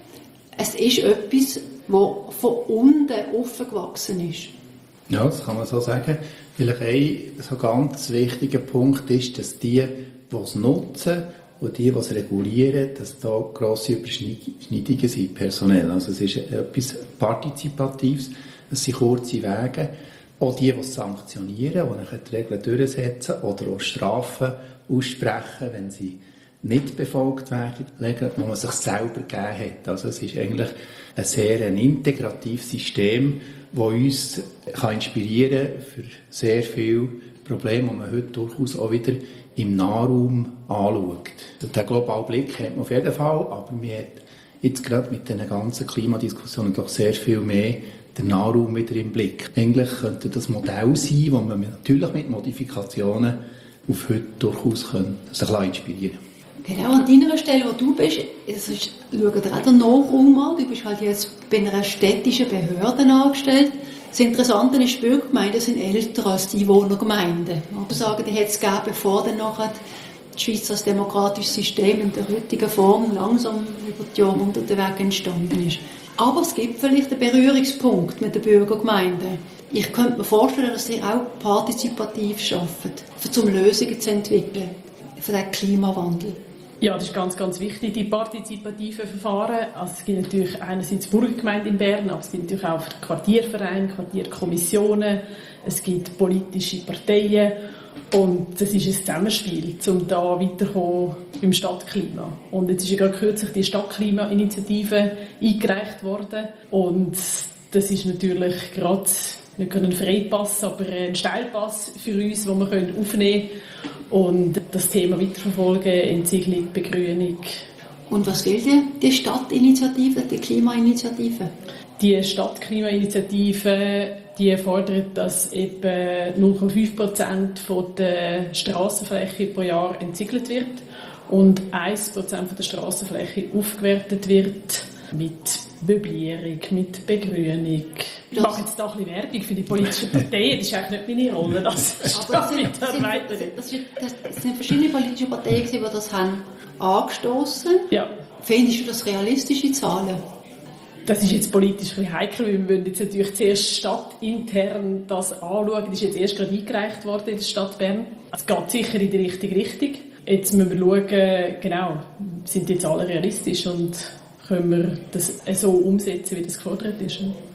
es ist etwas, das von unten offen gewachsen ist. Ja, das kann man so sagen. Vielleicht ein so ganz wichtiger Punkt ist, dass die es nutzen und die es regulieren, dass da grosse Überschneidungen sind, personell. Also es ist etwas Partizipatives, es sind kurze Wege. Auch die es sanktionieren, die die Regeln durchsetzen oder auch Strafen aussprechen, wenn sie nicht befolgt werden, wo man sich selber gegeben hat. Also es ist eigentlich ein sehr integratives System, das uns inspirieren kann für sehr viele Probleme, die man heute durchaus auch wieder im Nahraum anschaut. Den globalen Blick hat man auf jeden Fall, aber man hat jetzt gerade mit den ganzen Klimadiskussionen doch sehr viel mehr den Nahraum wieder im Blick. Eigentlich könnte das Modell sein, das man natürlich mit Modifikationen auf heute durchaus sich inspirieren kann. Genau, an deiner Stelle, wo du bist, schau dir auch den Nahraum an. Du bist halt jetzt bei einer städtischen Behörde angestellt. Das Interessante ist, Bürgergemeinden sind älter als die Einwohnergemeinden. Man kann sagen, die hätte es gegeben, bevor dann nachher die Schweiz als demokratisches System in der heutigen Form langsam über die Jahrhunderte weg entstanden ist. Aber es gibt vielleicht einen Berührungspunkt mit den Bürgergemeinden. Ich könnte mir vorstellen, dass sie auch partizipativ arbeiten, um Lösungen zu entwickeln für den Klimawandel. Ja, das ist ganz, ganz wichtig, die partizipativen Verfahren. Also es gibt natürlich einerseits die Burgergemeinde in Bern, aber es gibt natürlich auch Quartiervereine, Quartierkommissionen, es gibt politische Parteien und das ist ein Zusammenspiel, um da weiterzukommen beim Stadtklima. Und jetzt ist ja gerade kürzlich die Stadtklimainitiative eingereicht worden und das ist natürlich gerade nicht ein Freipass, aber ein Steilpass für uns, den wir aufnehmen können und das Thema weiterverfolgen, Entsiedlung, Begrünung. Und was will die Stadtinitiative, die Klimainitiative? Die Stadtklimainitiative, die fordert, dass etwa 0,5% der Strassenfläche pro Jahr entsiegelt wird und 1% der Strassenfläche aufgewertet wird mit Möblierung, mit Begrünung. Ich mache jetzt da ein bisschen Werbung für die politischen Parteien, das ist eigentlich nicht meine Rolle. Das sind verschiedene politische Parteien, die das haben angestoßen. Ja. Findest du das realistische Zahlen? Das ist jetzt politisch ein bisschen heikel, weil wir jetzt natürlich zuerst stadtintern das anschauen. Das ist jetzt erst gerade eingereicht worden in der Stadt Bern. Es geht sicher in die richtige Richtung. Jetzt müssen wir schauen, genau, sind die Zahlen realistisch und können wir das so umsetzen, wie das gefordert ist.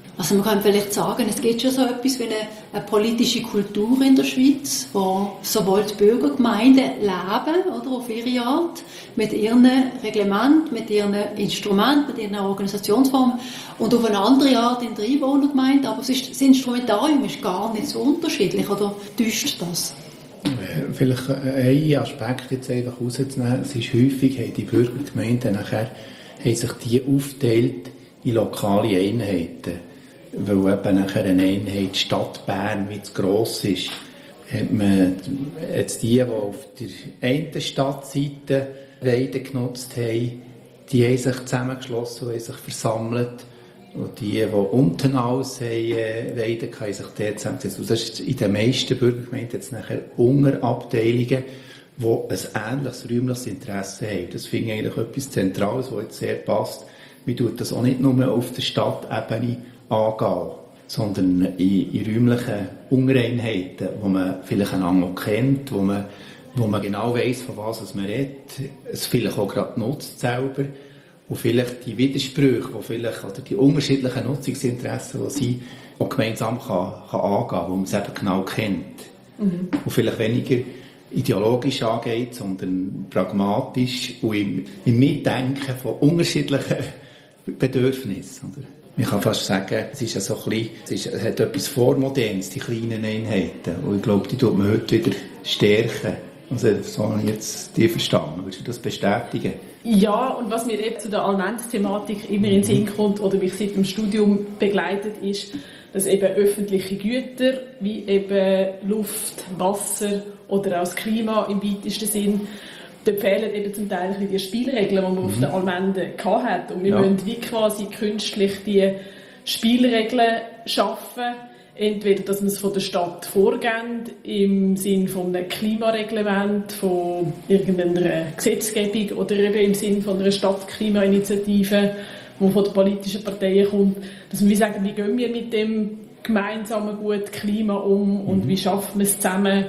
Also man kann vielleicht sagen, es gibt schon so etwas wie eine politische Kultur in der Schweiz, wo sowohl die Bürgergemeinden leben, oder, auf ihre Art, mit ihren Reglementen, mit ihren Instrumenten, mit ihren Organisationsformen, und auf eine andere Art in der Einwohnergemeinde. Aber das Instrumentarium ist gar nicht so unterschiedlich, oder täuscht das? Vielleicht einen Aspekt jetzt einfach rauszunehmen. Es ist häufig, haben die Bürgergemeinden nachher sich die aufgeteilt in lokale Einheiten. Weil eben nachher eine Einheit Stadt Bern, wie zu gross ist, hat man jetzt die auf der einen Stadtseite Weiden genutzt haben, die haben sich zusammengeschlossen und haben sich versammelt. Und die unten alles Weiden hatten, haben sich dort zusammengesetzt. Und das ist in den meisten Bürgergemeinden jetzt nachher Unterabteilungen, die ein ähnliches räumliches Interesse haben. Das finde ich eigentlich etwas Zentrales, das jetzt sehr passt. Man tut das auch nicht nur auf der Stadtebene angehen, sondern in räumlichen Untereinheiten, wo man vielleicht einander noch kennt, wo man genau weiss, von was man redet, es vielleicht auch gerade nutzt selber und vielleicht die Widersprüche, oder die unterschiedlichen Nutzungsinteressen, die sie auch gemeinsam kann angehen, wo man es eben genau kennt. Und vielleicht weniger ideologisch angeht, sondern pragmatisch und im Mitdenken von unterschiedlichen Bedürfnissen. Oder? Ich kann fast sagen, es ist ja so ein bisschen, es hat etwas Vormodernes, die kleinen Einheiten. Und ich glaube, die tut man heute wieder stärken. Also, so habe ich jetzt die verstanden. Würdest du das bestätigen? Ja, und was mir eben zu der Allmend-Thematik immer in den Sinn kommt, oder mich seit dem Studium begleitet, ist, dass eben öffentliche Güter, wie eben Luft, Wasser oder auch das Klima im weitesten Sinn, da fehlen eben zum Teil die Spielregeln, die man auf der Allmende hatte. Und wir müssen wie quasi künstlich die Spielregeln schaffen. Entweder, dass man es von der Stadt vorgeben, im Sinn von einem Klimareglement, von irgendeiner Gesetzgebung oder eben im Sinn von einer Stadtklimainitiative, die von den politischen Parteien kommt. Dass wir sagen, wie gehen wir mit dem gemeinsamen guten Klima um und wie schaffen wir es zusammen,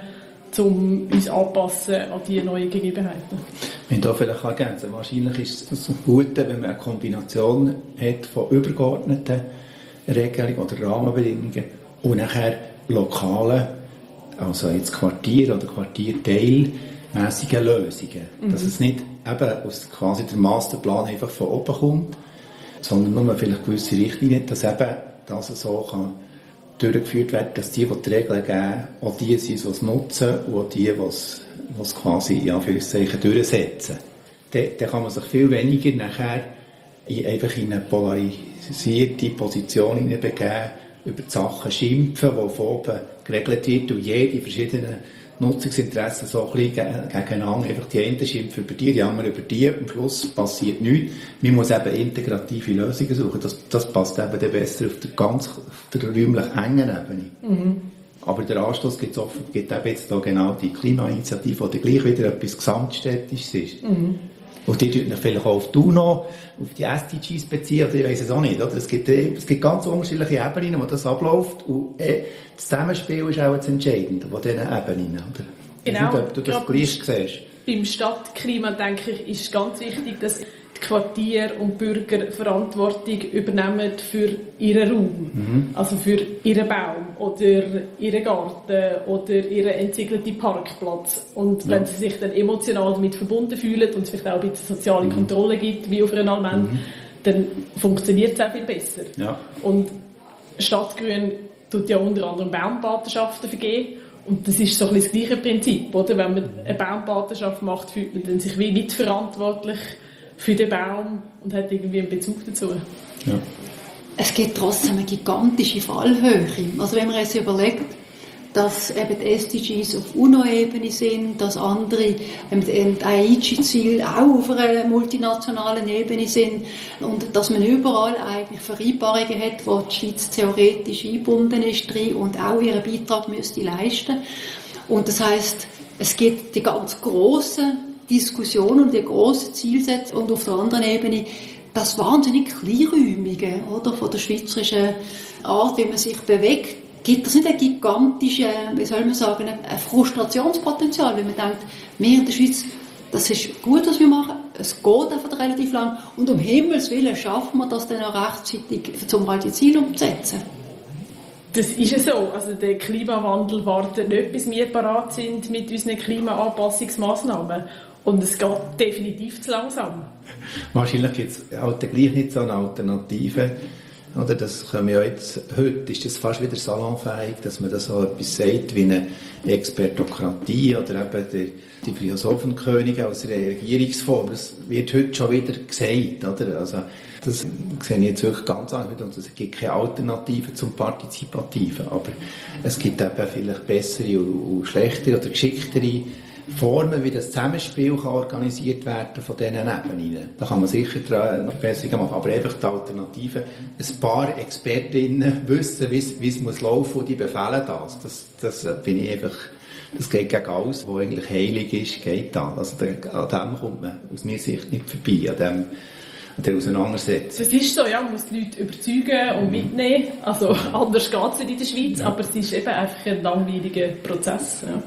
um uns anpassen an diese neuen Gegebenheiten. Wenn da vielleicht ergänzen, wahrscheinlich ist es gut, wenn man eine Kombination hat von übergeordneten Regelungen oder Rahmenbedingungen und nachher lokalen, also jetzt Quartier- oder Quartierteilmäßige Lösungen. Dass es nicht eben aus quasi der Masterplan einfach von oben kommt, sondern nur vielleicht gewisse Richtlinien, dass eben das so kann durchgeführt werden, dass die Regeln geben, auch die sind, die es nutzen und auch die es quasi in Anführungszeichen durchsetzen. Dann kann man sich viel weniger nachher einfach in eine polarisierte Position begeben, über die Sachen schimpfen, die von oben geregelt wird und jede verschiedenen Nutzungsinteressen so ein bisschen gegeneinander. Einfach die einen schimpfen über die anderen über die. Am Schluss passiert nichts. Man muss eben integrative Lösungen suchen. Das passt eben dann besser auf der räumlich engen Ebene. Aber der Anstoß gibt eben jetzt da genau die Klimainitiative, die gleich wieder etwas Gesamtstädtisches ist. Und die tut vielleicht auch auf die UNO, auf die SDGs beziehen, oder ich weiss es auch nicht. Oder? Es gibt ganz unterschiedliche Ebenen, wo das abläuft. Und das Zusammenspiel ist auch das Entscheidende von diesen Ebenen. Oder? Genau. Ob du das gleich siehst. Beim Stadtklima, denke ich, ist ganz wichtig, dass die Quartier und Bürger Verantwortung übernehmen für ihren Raum. Also für ihren Baum oder ihren Garten oder ihren entsiegelten Parkplatz. Und wenn sie sich dann emotional damit verbunden fühlen und es vielleicht auch ein bisschen soziale Kontrolle gibt, wie auf einer Allmende, dann funktioniert es auch viel besser. Ja. Und Stadtgrün tut ja unter anderem Baumpatenschaften vergeben. Und das ist so ein bisschen das gleiche Prinzip, oder? Wenn man eine Baumpatenschaft macht, fühlt man sich wie mitverantwortlich für den Baum und hat irgendwie einen Bezug dazu. Ja. Es gibt trotzdem eine gigantische Fallhöhe. Also wenn man jetzt überlegt, dass eben die SDGs auf UNO-Ebene sind, dass andere Aichi-Ziele auch auf einer multinationalen Ebene sind und dass man überall eigentlich Vereinbarungen hat, wo die Schweiz theoretisch eingebunden ist drin und auch ihren Beitrag müsste leisten. Und das heisst, es gibt die ganz grossen Diskussionen und die grossen Zielsätze und auf der anderen Ebene das wahnsinnig kleinräumige, oder, von der schweizerischen Art, wie man sich bewegt. Gibt es nicht ein gigantisches, wie soll man sagen, ein Frustrationspotenzial, wenn man denkt, wir in der Schweiz das ist gut, was wir machen, es geht einfach relativ lang und um Himmels Willen schaffen wir das dann auch rechtzeitig, um halt die Ziele umzusetzen. Das ist ja so. Also der Klimawandel wartet nicht, bis wir parat sind mit unseren Klimaanpassungsmaßnahmen. Und es geht definitiv zu langsam. Wahrscheinlich gibt es halt gleich nicht so eine Alternative. Oder das können wir ja jetzt, heute ist das fast wieder salonfähig, dass man das so etwas sagt wie eine Expertokratie oder eben die Philosophenkönige als Regierungsform. Das wird heute schon wieder gesagt. Oder? Also, das sehe ich jetzt wirklich ganz anders. Und es gibt keine Alternative zum Partizipativen. Aber es gibt eben vielleicht bessere und schlechtere oder geschicktere Formen, wie das Zusammenspiel kann organisiert werden von diesen Ebenen. Da kann man sicher noch besser machen. Aber einfach die Alternative, ein paar Expertinnen wissen, wie es muss laufen und die befehlen das. Das bin ich einfach, das geht gegen alles, was eigentlich heilig ist, geht da. Also an dem kommt man aus meiner Sicht nicht vorbei, an der Auseinandersetzung. Es ist so, ja, man muss die Leute überzeugen und mitnehmen. Also anders geht es nicht in der Schweiz, aber es ist eben einfach ein langwieriger Prozess. Ja.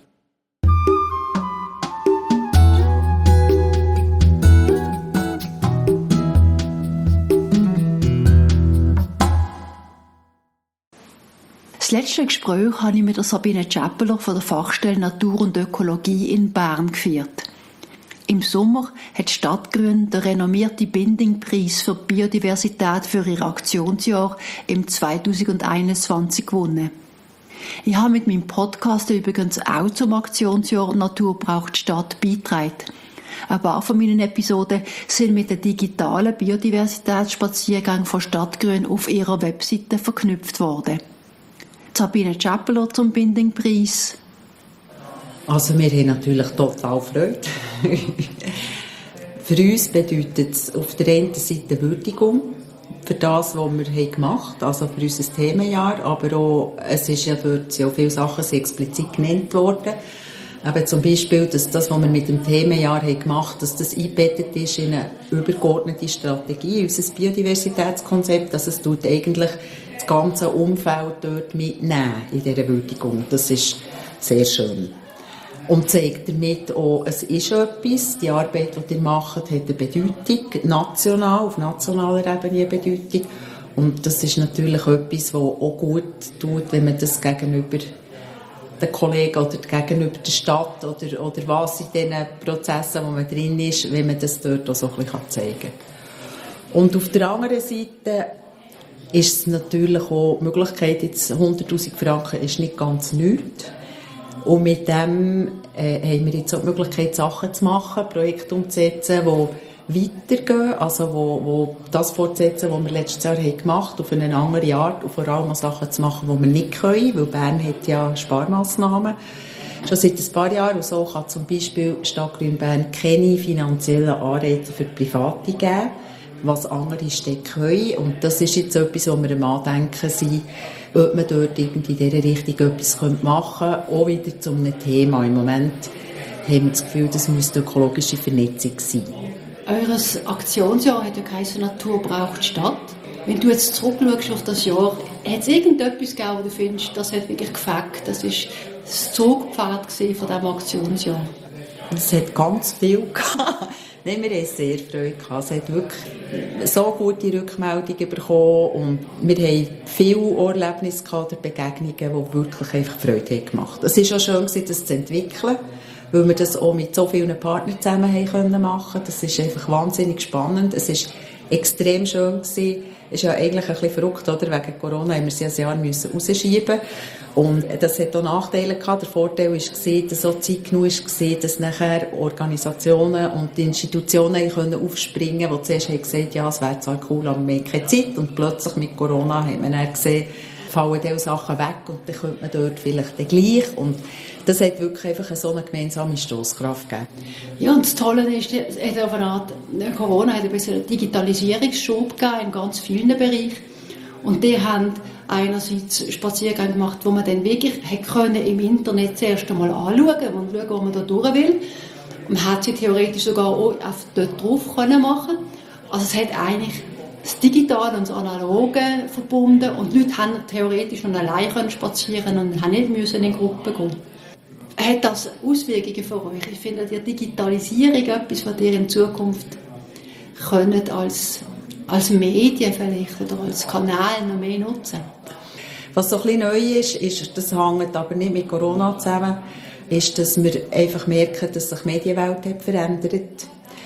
Das letzte Gespräch habe ich mit der Sabine Tschäppeler von der Fachstelle Natur und Ökologie in Bern geführt. Im Sommer hat Stadtgrün den renommierten Binding-Preis für Biodiversität für ihr Aktionsjahr im 2021 gewonnen. Ich habe mit meinem Podcast übrigens auch zum Aktionsjahr Natur braucht Stadt beigetragen. Ein paar von meinen Episoden sind mit den digitalen Biodiversitätsspaziergängen von Stadtgrün auf ihrer Webseite verknüpft worden. Sabine Tschäppeler zum Binding-Preis. Also wir haben natürlich total Freude. Für uns bedeutet es auf der einen Seite Würdigung für das, was wir gemacht haben, also für unser Themenjahr, aber auch, es ist ja dort sehr viele Sachen explizit genannt worden. Aber zum Beispiel, dass das, was wir mit dem Themenjahr gemacht haben, dass das eingebettet ist in eine übergeordnete Strategie, unser Biodiversitätskonzept, dass es tut eigentlich das ganze Umfeld dort mitnehmen in dieser Würdigung. Das ist sehr schön. Und zeigt damit auch, es ist etwas, die Arbeit, die ihr macht, hat eine Bedeutung, national, auf nationaler Ebene eine Bedeutung. Und das ist natürlich etwas, was auch gut tut, wenn man das gegenüber den Kollegen oder gegenüber der Stadt oder was in diesen Prozessen, wo man drin ist, wenn man das dort auch so ein bisschen zeigen kann. Und auf der anderen Seite ist es natürlich auch die Möglichkeit, jetzt 100'000 Franken ist nicht ganz nichts. Und mit dem haben wir jetzt auch die Möglichkeit, Sachen zu machen, Projekte umzusetzen, die weitergehen, also wo das fortsetzen, was wir letztes Jahr gemacht haben, auf eine andere Art und vor allem auch Sachen zu machen, die wir nicht können, weil Bern hat ja Sparmaßnahmen. Schon seit ein paar Jahren und so kann zum Beispiel Stadtgrün Bern keine finanziellen Anreize für Private geben, was andere Städte können. Und das ist jetzt etwas, wo wir am Andenken sind, ob man dort irgendwie in dieser Richtung etwas machen könnte, auch wieder zu einem Thema. Im Moment haben wir das Gefühl, das müsste ökologische Vernetzung sein. Eures Aktionsjahr hat ja geheißen, Natur braucht Stadt. Wenn du jetzt zurückschaust auf das Jahr, hat es irgendetwas gegeben, wo du findest, das hat wirklich gefällt? Das war das Zugpferd von diesem Aktionsjahr. Es hat ganz viel gehabt. Nein, wir haben sehr Freude gehabt. Es hat wirklich so gute Rückmeldungen bekommen und wir haben viele Erlebnisse gehabt oder Begegnungen, die wirklich einfach Freude gemacht haben. Es war auch schön, das zu entwickeln, weil wir das auch mit so vielen Partnern zusammen machen können. Das ist einfach wahnsinnig spannend. Es war extrem schön gewesen. Es ist ja eigentlich ein bisschen verrückt, oder? Wegen Corona haben wir es ja ein Jahr rausschieben. Und das hat auch Nachteile gehabt. Der Vorteil war, dass auch Zeit genug war, dass nachher Organisationen und Institutionen aufspringen können, die zuerst haben gesagt, ja, es wäre zwar cool, aber wir haben keine Zeit. Und plötzlich mit Corona hat man dann gesehen, fallen diese Sachen weg und dann könnte man dort vielleicht dann gleich. Und das hat wirklich einfach so eine gemeinsame Stosskraft gegeben. Ja, und das Tolle ist, Corona hat ein bisschen einen Digitalisierungsschub gegeben in ganz vielen Bereichen. Und die haben einerseits Spaziergänge gemacht, wo man dann wirklich im Internet zuerst einmal anschauen und schauen, wo man da durch will. Man hat sie theoretisch sogar auch dort drauf machen. Also es hat eigentlich das Digitale und das Analoge verbunden und die Leute haben theoretisch noch allein spazieren und haben nicht müssen in Gruppen gehen. Hat das Auswirkungen für euch? Ich finde die Digitalisierung etwas, was ihr in Zukunft könnt als Medien vielleicht oder als Kanal noch mehr nutzen? Was so ein bisschen neu ist, das hängt aber nicht mit Corona zusammen, ist, dass wir einfach merken, dass sich die Medienwelt hat verändert.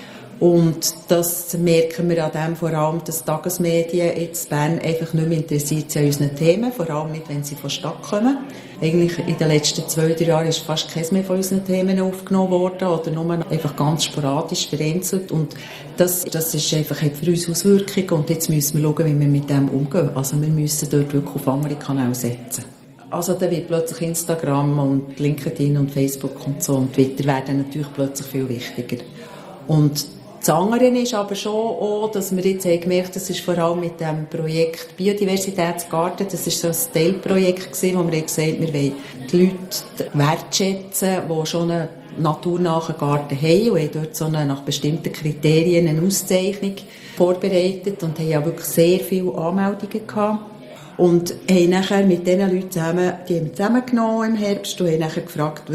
Und das merken wir an dem vor allem, dass die Tagesmedien jetzt Bern einfach nicht mehr interessiert sind an unseren Themen, vor allem nicht, wenn sie von der Stadt kommen. Eigentlich in den letzten 2-3 Jahren ist fast keines mehr von unseren Themen aufgenommen worden oder nur einfach ganz sporadisch vereinzelt. Und das ist einfach, hat für uns Auswirkungen und jetzt müssen wir schauen, wie wir mit dem umgehen. Also wir müssen dort wirklich auf andere Kanäle setzen. Also da wird plötzlich Instagram und LinkedIn und Facebook und so und Twitter werden natürlich plötzlich viel wichtiger. Und das andere ist aber schon auch, dass wir jetzt gemerkt haben, das ist vor allem mit dem Projekt Biodiversitätsgarten, das ist so ein Teilprojekt gewesen, wo wir gesagt haben, wir wollen die Leute wertschätzen, die schon einen naturnahen Garten haben und haben dort so nach bestimmten Kriterien eine Auszeichnung vorbereitet und haben ja wirklich sehr viele Anmeldungen gehabt. Und haben nachher mit diesen Leuten zusammengenommen im Herbst und haben nachher gefragt,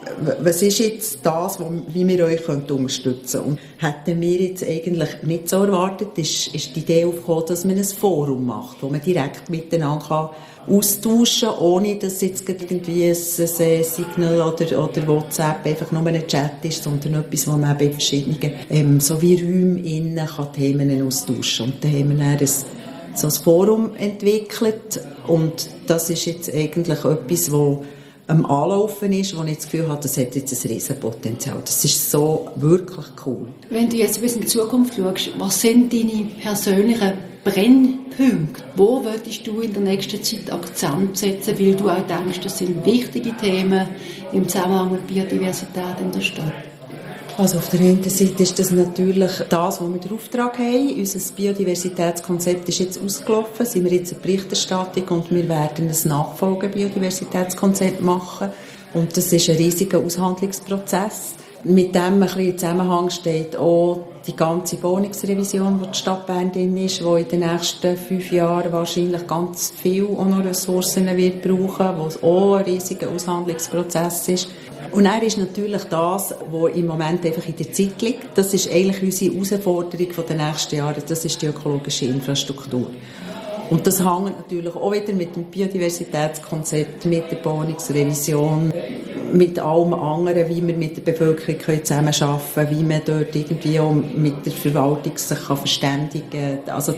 was ist jetzt das, wie wir euch unterstützen können. Und hätten wir jetzt eigentlich nicht so erwartet, ist die Idee aufgekommen, dass man ein Forum macht, wo man direkt miteinander austauschen kann, ohne dass jetzt irgendwie ein Signal oder WhatsApp einfach nur ein Chat ist, sondern etwas, wo man bei verschiedenen, so wie Räumen innen kann Themen austauschen. Und da haben wir dann so ein Forum entwickelt und das ist jetzt eigentlich etwas, wo am Anlaufen ist, wo ich das Gefühl habe, das hat jetzt ein Riesenpotenzial. Das ist so wirklich cool. Wenn du jetzt ein bisschen in die Zukunft schaust, was sind deine persönlichen Brennpunkte? Wo würdest du in der nächsten Zeit Akzent setzen, weil du auch denkst, das sind wichtige Themen im Zusammenhang mit Biodiversität in der Stadt? Also auf der einen Seite ist das natürlich das, was wir den Auftrag haben. Unser Biodiversitätskonzept ist jetzt ausgelaufen, sind wir jetzt in Berichterstattung und wir werden ein Nachfolge-Biodiversitätskonzept machen. Und das ist ein riesiger Aushandlungsprozess. Mit dem ein bisschen im Zusammenhang steht auch die ganze Wohnungsrevision, die Stadt Bern drin ist, die in den nächsten 5 Jahren wahrscheinlich ganz viel auch noch Ressourcen wird brauchen, wo es auch ein riesiger Aushandlungsprozess ist. Und dann ist natürlich das, was im Moment einfach in der Zeit liegt, das ist eigentlich unsere Herausforderung der nächsten Jahre, das ist die ökologische Infrastruktur. Und das hängt natürlich auch wieder mit dem Biodiversitätskonzept, mit der Wohnungsrevision, mit allem anderen, wie wir mit der Bevölkerung zusammenarbeiten können, wie man dort irgendwie auch mit der Verwaltung sich verständigen kann. Also,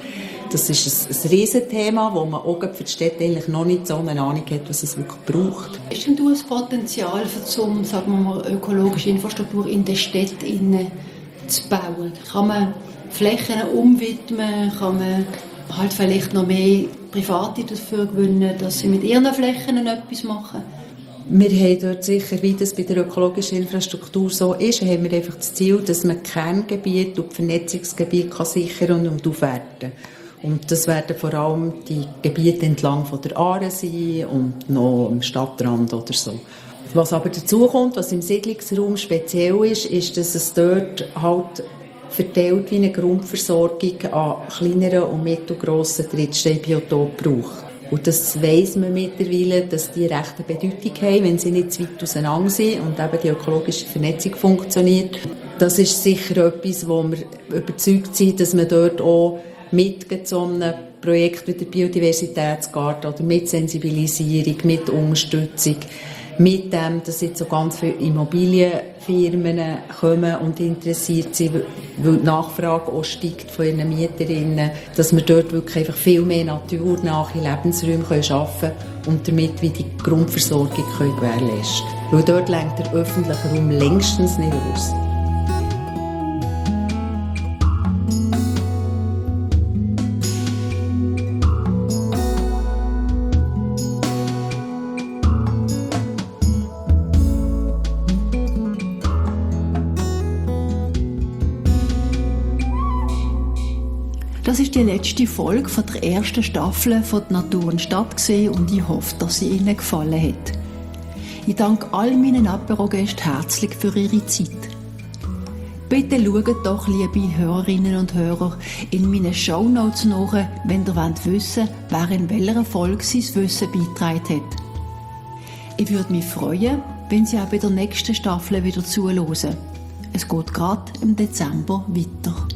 das ist ein Riesenthema, wo man auch für die Städte eigentlich noch nicht so eine Ahnung hat, was es wirklich braucht. Ist denn das Potenzial für sagen wir mal, ökologische Infrastruktur in den Städten zu bauen? Kann man Flächen umwidmen? Kann man halt vielleicht noch mehr Private dafür gewinnen, dass sie mit ihren Flächen etwas machen? Wir haben dort sicher, wie das bei der ökologischen Infrastruktur so ist, haben wir einfach das Ziel, dass man Kerngebiete und Vernetzungsgebiete sichern und aufwerten kann. Und das werden vor allem die Gebiete entlang von der Aare sein und noch am Stadtrand oder so. Was aber dazu kommt, was im Siedlungsraum speziell ist, ist, dass es dort halt verteilt wie eine Grundversorgung an kleineren und mittelgrossen Drittsteinbiotopen braucht. Und das weiss man mittlerweile, dass die recht eine Bedeutung haben, wenn sie nicht zu weit auseinander sind und eben die ökologische Vernetzung funktioniert. Das ist sicher etwas, wo wir überzeugt sind, dass man dort auch mit so einem Projekt wie der Biodiversitätsgarten oder mit Sensibilisierung, mit Unterstützung, mit dem, dass jetzt so ganz viele Immobilienfirmen kommen und interessiert sind, weil die Nachfrage auch steigt von ihren Mieterinnen, dass wir dort wirklich einfach viel mehr naturnahe Lebensräume schaffen können und damit wie die Grundversorgung gewährleisten können. Weil dort reicht der öffentliche Raum längstens nicht aus. Das ist die letzte Folge von der ersten Staffel von «Die Natur und Stadt» und ich hoffe, dass sie Ihnen gefallen hat. Ich danke all meinen Apero-Gästen herzlich für ihre Zeit. Bitte schaut doch, liebe Hörerinnen und Hörer, in meinen Shownotes nach, wenn ihr wissen wollt, wer in welcher Folge sein Wissen beigetragen hat. Ich würde mich freuen, wenn Sie auch bei der nächsten Staffel wieder zuhören. Es geht gerade im Dezember weiter.